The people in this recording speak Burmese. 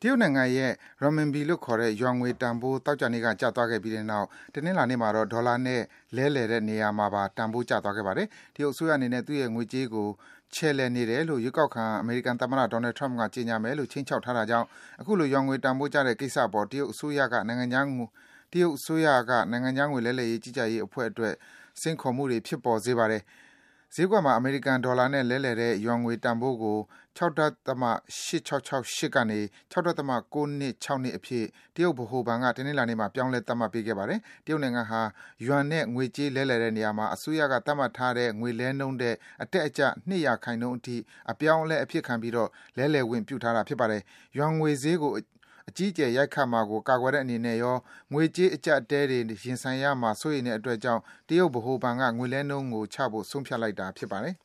တရုတ်နိုင်ငံရဲ့ renminbi လို့ခေါ်တဲ့ ယွမ်ငွေတန်ဖိုးသောကြာနေ့ကကျသွားခဲ့ပြီးတဲ့နောက် တနင်္လာနေ့မှာတော့ ဒေါ်လာနဲ့လဲလှယ်တဲ့နေရာမှာပါ တန်ဖိုးကျသွားခဲ့ပါတယ်။ တရုတ်အစိုးရအနေနဲ့ သူ့ရဲ့ငွေကြေးကို ချယ်လှယ်နေတယ်လို့ ရွေးကောက်ခံ အမေရိကန်သမ္မတ Donald Trump က ကြေညာမယ်လို့ ခြိမ်းခြောက်ထားတာကြောင့် အခုလို ယွမ်ငွေတန်ဖိုးကျတဲ့ကိစ္စအပေါ် တရုတ်အစိုးရက နိုင်ငံခြားငွေလဲလှယ်ကြီးကြပ်ရေးအဖွဲ့အတွက် စိန်ခေါ်မှုတွေ ဖြစ်ပေါ်စေပါတယ်။ ဈေးကွက်မှာ အမေရိကန်ဒေါ်လာနဲ့လဲလှယ်တဲ့ ယွမ်ငွေတန်ဖိုးကို ၆.8668 ကနေ ၆.926 အဖြစ် တရုတ်ဗဟိုဘဏ်က တနင်္လာနေ့မှာ ပြောင်းလဲ သတ်မှတ်ပေးခဲ့ပါတယ်။ တရုတ်နိုင်ငံဟာ ယွမ်နဲ့ ငွေကြေးလဲလှယ်တဲ့နေရာမှာ အစိုးရက သတ်မှတ်ထားတဲ့ ငွေလဲနှုန်းထက် အတက်အကျ ၂% အထိ အပြောင်းအလဲအဖြစ်ခံပြီး လဲလှယ်ခွင့်ပြုထားတာ ဖြစ်ပါတယ်။ ယွမ်ငွေဈေးကို အကြီးအကျယ် ရိုက်ခတ်မှာကို ကာကွယ်တဲ့အနေနဲ့ရော ငွေကြေးအကျပ်အတည်းတွေ ရင်ဆိုင်ရမှာ စိုးရိမ်တဲ့အတွက်ကြောင့် တရုတ်ဗဟိုဘဏ်က ငွေလဲနှုန်းကိုချဖို့ ဆုံးဖြတ်လိုက်တာ ဖြစ်ပါတယ်